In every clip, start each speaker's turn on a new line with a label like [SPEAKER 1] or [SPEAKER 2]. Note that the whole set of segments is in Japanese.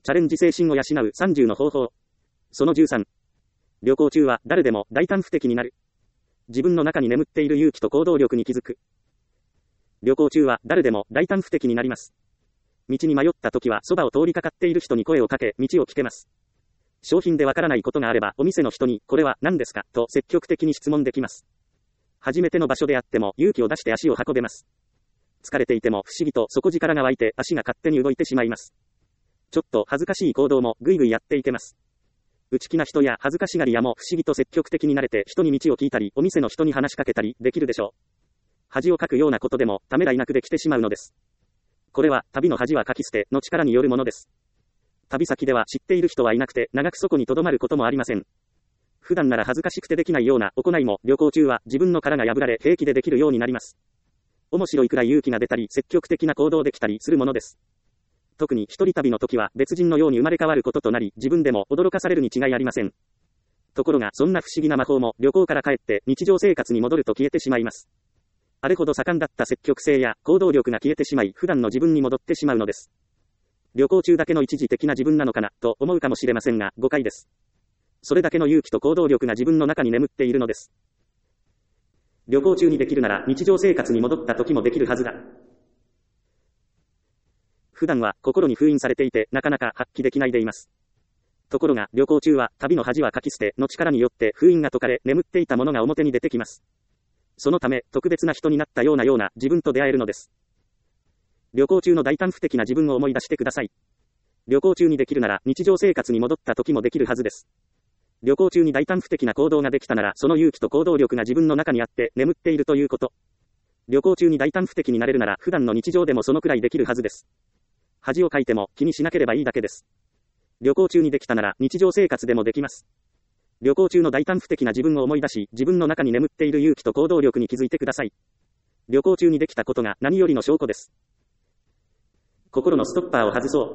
[SPEAKER 1] チャレンジ精神を養う30の方法。その13。旅行中は誰でも大胆不敵になる。自分の中に眠っている勇気と行動力に気づく。旅行中は誰でも大胆不敵になります。道に迷った時はそばを通りかかっている人に声をかけ、道を聞けます。商品でわからないことがあれば、お店の人に、これは何ですかと積極的に質問できます。初めての場所であっても勇気を出して足を運べます。疲れていても不思議と底力が湧いて足が勝手に動いてしまいます。ちょっと恥ずかしい行動もぐいぐいやっていけます。内気な人や恥ずかしがり屋も不思議と積極的になれて人に道を聞いたり、お店の人に話しかけたりできるでしょう。恥をかくようなことでもためらいなくできてしまうのです。これは旅の恥はかき捨ての力によるものです。旅先では知っている人はいなくて長くそこに留まることもありません。普段なら恥ずかしくてできないような行いも旅行中は自分の殻が破られ平気でできるようになります。面白いくらい勇気が出たり積極的な行動できたりするものです。特に一人旅の時は別人のように生まれ変わることとなり、自分でも驚かされるに違いありません。ところがそんな不思議な魔法も旅行から帰って日常生活に戻ると消えてしまいます。あれほど盛んだった積極性や行動力が消えてしまい、普段の自分に戻ってしまうのです。旅行中だけの一時的な自分なのかなと思うかもしれませんが、誤解です。それだけの勇気と行動力が自分の中に眠っているのです。旅行中にできるなら日常生活に戻った時もできるはずだ。普段は心に封印されていてなかなか発揮できないでいます。ところが旅行中は旅の恥はかき捨ての力によって封印が解かれ、眠っていたものが表に出てきます。そのため特別な人になったような自分と出会えるのです。旅行中の大胆不敵な自分を思い出してください。旅行中にできるなら日常生活に戻った時もできるはずです。旅行中に大胆不敵な行動ができたなら、その勇気と行動力が自分の中にあって眠っているということ。旅行中に大胆不敵になれるなら、普段の日常でもそのくらいできるはずです。恥をかいても気にしなければいいだけです。旅行中にできたなら日常生活でもできます。旅行中の大胆不敵な自分を思い出し、自分の中に眠っている勇気と行動力に気づいてください。旅行中にできたことが何よりの証拠です。心のストッパーを外そう。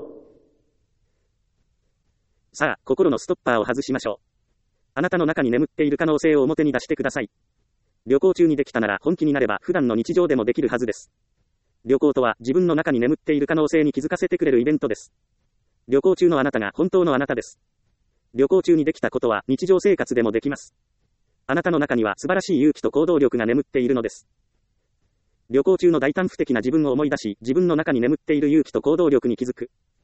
[SPEAKER 1] さあ、心のストッパーを外しましょう。あなたの中に眠っている可能性を表に出してください。旅行中にできたなら本気になれば普段の日常でもできるはずです。旅行とは自分の中に眠っている可能性に気づかせてくれるイベントです。旅行中のあなたが本当のあなたです。旅行中にできたことは日常生活でもできます。あなたの中には素晴らしい勇気と行動力が眠っているのです。旅行中の大胆不敵な自分を思い出し、自分の中に眠っている勇気と行動力に気づく。